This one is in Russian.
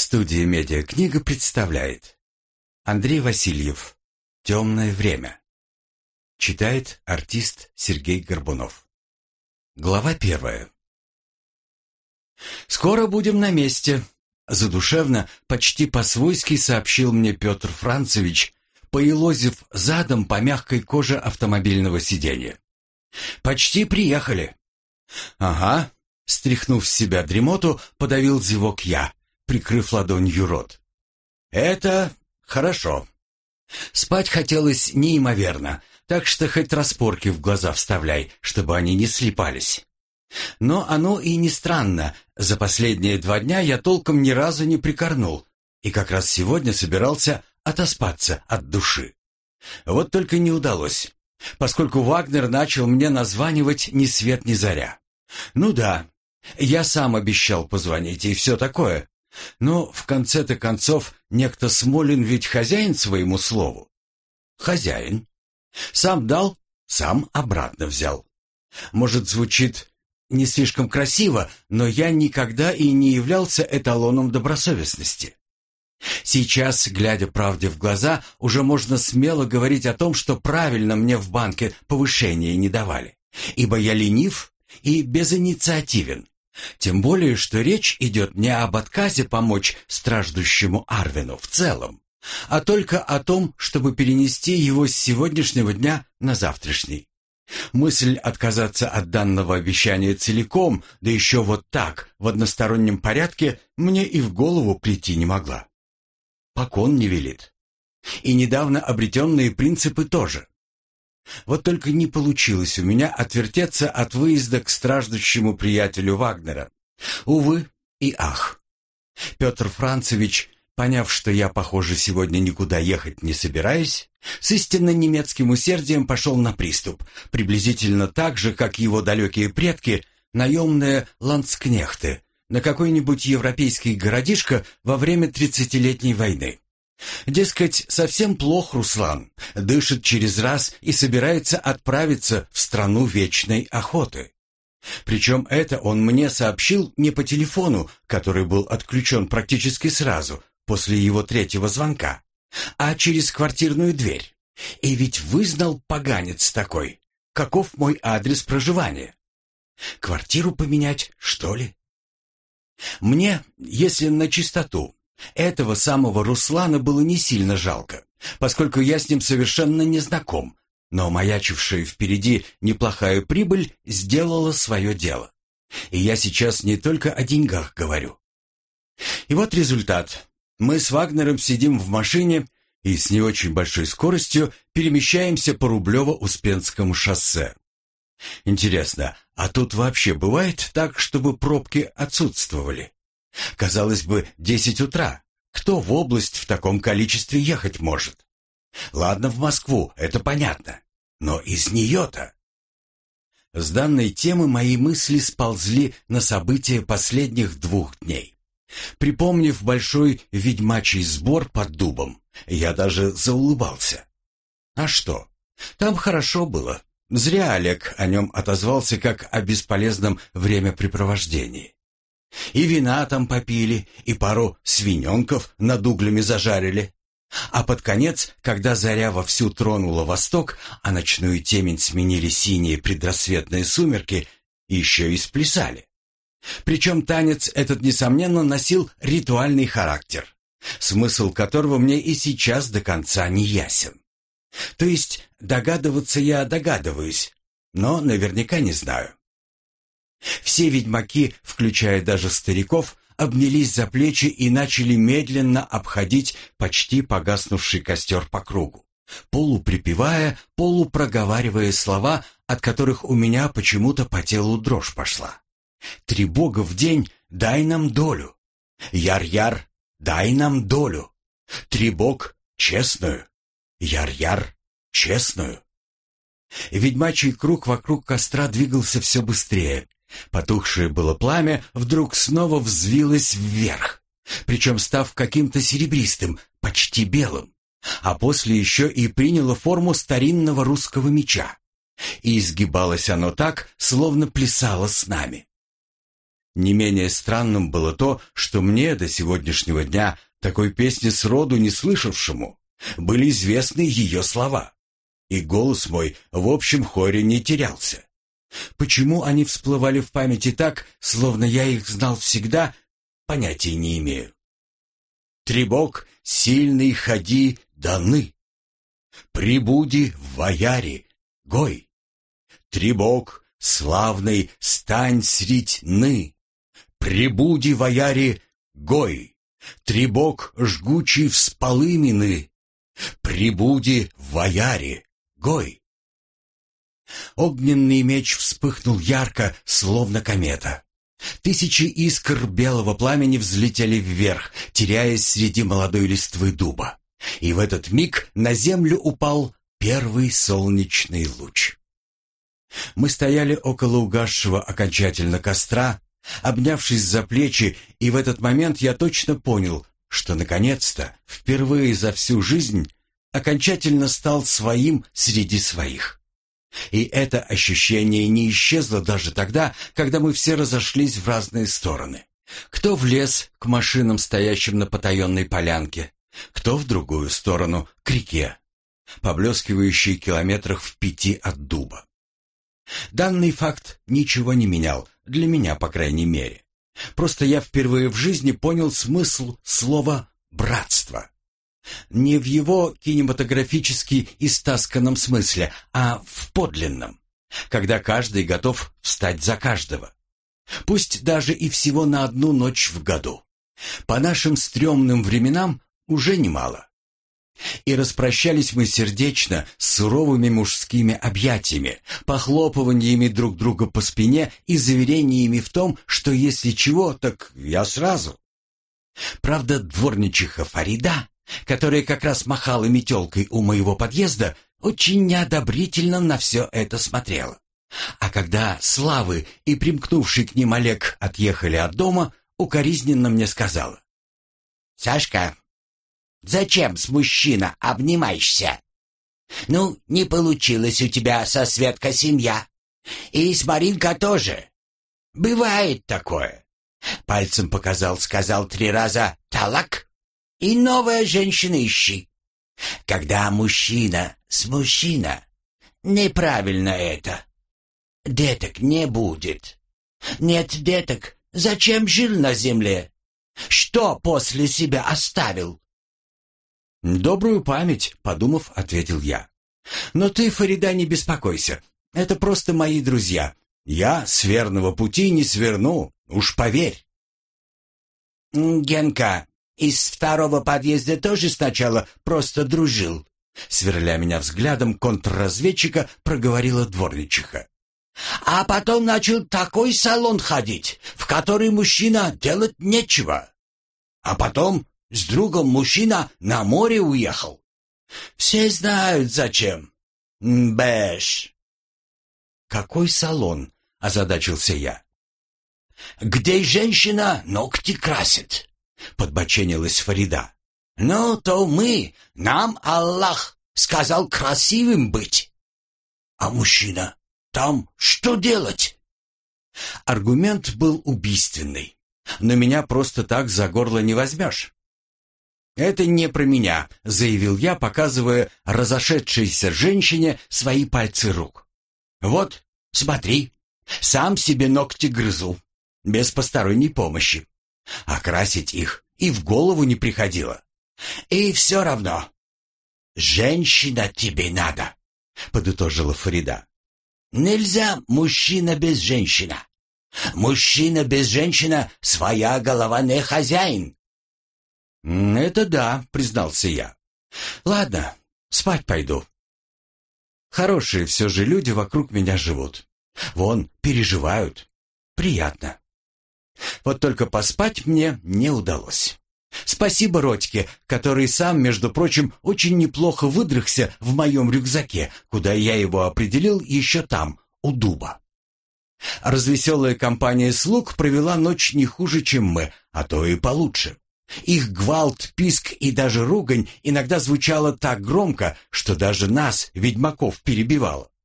Студия «Медиакнига» представляет Андрей Васильев. «Темное время». Читает артист Сергей Горбунов. Глава 1. «Скоро будем на месте», — задушевно, почти по-свойски сообщил мне Петр Францевич, поелозив задом по мягкой коже автомобильного сиденья. «Почти приехали». «Ага», — стряхнув с себя дремоту, подавил зевок я, прикрыв ладонью рот. «Это хорошо». Спать хотелось неимоверно, так что хоть распорки в глаза вставляй, чтобы они не слипались. Но оно и не странно, за последние 2 дня я толком ни разу не прикорнул, и как раз сегодня собирался отоспаться от души. Вот только не удалось, поскольку Вагнер начал мне названивать ни свет ни заря. Ну да, я сам обещал позвонить и все такое. Но в конце-то концов некто Смолин ведь хозяин своему слову. Хозяин. Сам дал, сам обратно взял. Может, звучит не слишком красиво, но я никогда и не являлся эталоном добросовестности. Сейчас, глядя правде в глаза, уже можно смело говорить о том, что правильно мне в банке повышения не давали, ибо я ленив и безинициативен. Тем более, что речь идет не об отказе помочь страждущему Арвину в целом, а только о том, чтобы перенести его с сегодняшнего дня на завтрашний. Мысль отказаться от данного обещания целиком, да еще вот так, в одностороннем порядке, мне и в голову прийти не могла. Покон не велит. И недавно обретенные принципы тоже. Вот только не получилось у меня отвертеться от выезда к страждущему приятелю Вагнера. Увы и ах. Петр Францевич, поняв, что я, похоже, сегодня никуда ехать не собираюсь, с истинно немецким усердием пошел на приступ, приблизительно так же, как его далекие предки, наемные ландскнехты, на какой-нибудь европейский городишко во время 30-летней войны. Дескать, совсем плох Руслан, дышит через раз и собирается отправиться в страну вечной охоты. Причем это он мне сообщил не по телефону, который был отключен практически сразу после его 3-го звонка, а через квартирную дверь. И ведь вызнал поганец такой, каков мой адрес проживания. Квартиру поменять, что ли? Мне, если на чистоту, этого самого Руслана было не сильно жалко, поскольку я с ним совершенно не знаком, но маячившая впереди неплохая прибыль сделала свое дело. И я сейчас не только о деньгах говорю. И вот результат. Мы с Вагнером сидим в машине и с не очень большой скоростью перемещаемся по Рублево-Успенскому шоссе. Интересно, а тут вообще бывает так, чтобы пробки отсутствовали? Казалось бы, 10 утра. Кто в область в таком количестве ехать может? Ладно, в Москву, это понятно. Но из нее-то... С данной темы мои мысли сползли на события последних 2 дней. Припомнив большой ведьмачий сбор под дубом, я даже заулыбался. А что? Там хорошо было. Зря Олег о нем отозвался как о бесполезном времяпрепровождении. И вина там попили, и пару свиненков над углями зажарили. А под конец, когда заря вовсю тронула восток, а ночную темень сменили синие предрассветные сумерки, еще и сплясали. Причем танец этот, несомненно, носил ритуальный характер, смысл которого мне и сейчас до конца не ясен. То есть догадываться я догадываюсь, но наверняка не знаю. Все ведьмаки, включая даже стариков, обнялись за плечи и начали медленно обходить почти погаснувший костер по кругу, полуприпевая, полупроговаривая слова, от которых у меня почему-то по телу дрожь пошла. «Три бога в день, дай нам долю! Яр-яр, дай нам долю! Три бог, честную! Яр-яр, честную!» Ведьмачий круг вокруг костра двигался все быстрее. Потухшее было пламя вдруг снова взвилось вверх, причем став каким-то серебристым, почти белым, а после еще и приняло форму старинного русского меча. И изгибалось оно так, словно плясало с нами. Не менее странным было то, что мне до сегодняшнего дня, такой песни сроду не слышавшему, были известны ее слова, и голос мой в общем хоре не терялся. Почему они всплывали в памяти так, словно я их знал всегда, понятия не имею. «Требок, сильный ходи даны, прибуди в вояре, гой. Требок, славный, стань средь ны, прибуди в вояре, гой. Требок, жгучий всполымины, прибуди в вояре, гой». Огненный меч вспыхнул ярко, словно комета. Тысячи искр белого пламени взлетели вверх, теряясь среди молодой листвы дуба. И в этот миг на землю упал первый солнечный луч. Мы стояли около угасшего окончательно костра, обнявшись за плечи, и в этот момент я точно понял, что наконец-то, впервые за всю жизнь, окончательно стал своим среди своих. И это ощущение не исчезло даже тогда, когда мы все разошлись в разные стороны. Кто в лес к машинам, стоящим на потаенной полянке, кто в другую сторону, к реке, поблескивающей километрах в 5 от дуба. Данный факт ничего не менял, для меня, по крайней мере. Просто я впервые в жизни понял смысл слова «братство». Не в его кинематографически истасканном смысле, а в подлинном, когда каждый готов встать за каждого. Пусть даже и всего на одну ночь в году. По нашим стрёмным временам уже немало. И распрощались мы сердечно, с суровыми мужскими объятиями, похлопываниями друг друга по спине и заверениями в том, что если чего, так я сразу. Правда, дворничиха Фарида, которая как раз махала метелкой у моего подъезда, очень неодобрительно на все это смотрела. А когда Славы и примкнувший к ним Олег отъехали от дома, укоризненно мне сказала: «Сашка, зачем с мужчина обнимаешься? Ну, не получилось у тебя со Светкой семья. И с Маринкой тоже. Бывает такое». Пальцем сказал 3 раза «талак» и новая женщина ищи. Когда мужчина с мужчина, неправильно это. Деток не будет. Нет деток, зачем жил на земле? Что после себя оставил? «Добрую память», — подумав, ответил я. «Но ты, Фарида, не беспокойся. Это просто мои друзья. Я с верного пути не сверну, уж поверь». «Генка из 2-го подъезда тоже сначала просто дружил», — сверля меня взглядом контрразведчика, проговорила дворничиха. «А потом начал такой салон ходить, в который мужчина делать нечего. А потом с другом мужчина на море уехал. Все знают зачем. Бэш». «Какой салон?» — озадачился я. «Где женщина ногти красит», — подбоченилась Фарида. «Ну, то нам Аллах сказал красивым быть. А мужчина там что делать?» Аргумент был убийственный, но меня просто так за горло не возьмешь. «Это не про меня», — заявил я, показывая разошедшейся женщине свои пальцы рук. «Вот, смотри, сам себе ногти грызу, без посторонней помощи. А красить их и в голову не приходило. И все равно. Женщина тебе надо», — подытожила Фарида. «Нельзя мужчина без женщина. Мужчина без женщина, своя голова не хозяин». «Это да», — признался я. «Ладно, спать пойду. Хорошие все же люди вокруг меня живут. Вон, переживают. Приятно. Вот только поспать мне не удалось. Спасибо Родьке, который сам, между прочим, очень неплохо выдрыхся в моем рюкзаке, куда я его определил еще там, у дуба. Развеселая компания слуг провела ночь не хуже, чем мы, а то и получше. Их гвалт, писк и даже ругань иногда звучало так громко, что даже нас, ведьмаков, перебивало.